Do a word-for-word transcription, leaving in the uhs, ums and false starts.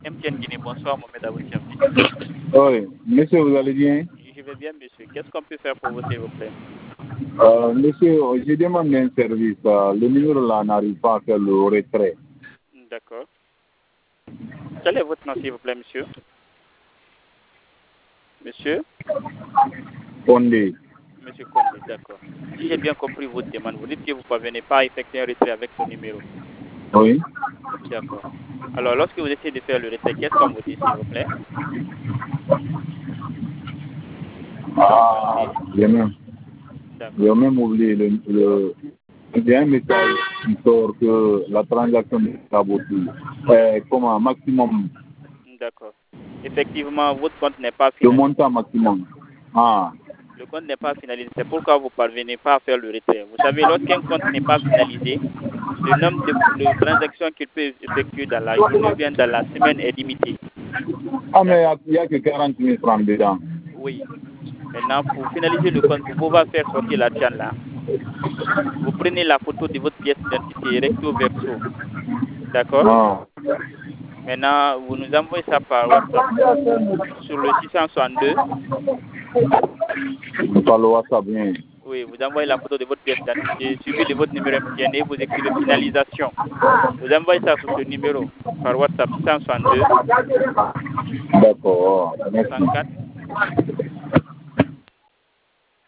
M T N Guinée, bonsoir, Mohamed à votre service. Oui, monsieur, vous allez bien? Je vais bien, monsieur. Qu'est-ce qu'on peut faire pour vous, s'il vous plaît? euh, Monsieur, je demande un service. Euh, le numéro là n'arrive pas à faire le retrait. D'accord. Quel est votre nom, s'il vous plaît, monsieur? Monsieur? Condé. Monsieur Condé, d'accord. Si j'ai bien compris votre demande, vous dites que vous ne parvenez pas à effectuer un retrait avec ce numéro. Oui. D'accord. Alors, lorsque vous essayez de faire le retrait, qu'est-ce qu'on vous dit, s'il vous plaît? Ah, j'ai même, j'ai même oublié le, le, il y a un message qui sort que la transaction est aboutie. Euh, comment, maximum. D'accord. Effectivement, votre compte n'est pas Le finalisé. montant maximum. Ah. Le compte n'est pas finalisé. C'est pourquoi vous ne parvenez pas à faire le retrait. Vous savez, lorsqu'un compte n'est pas finalisé, le nombre de, de transactions qu'il peut effectuer dans la journée ou bien dans la semaine est limité. Ah, mais il n'y a que quarante mille francs dedans. Oui. Maintenant, pour finaliser le compte, pour pouvoir faire sortir l'argent là, vous prenez la photo de votre pièce d'identité recto verso. D'accord? Ah. Maintenant, vous nous envoyez ça par WhatsApp sur le six cent soixante-deux. Par le WhatsApp, bien. Oui, vous envoyez la photo de votre pièce d'identité, suivi de votre numéro M T N et vous écrivez finalisation. Vous envoyez ça sur ce numéro par WhatsApp six cent soixante-deux. D'accord. Merci. cent quatre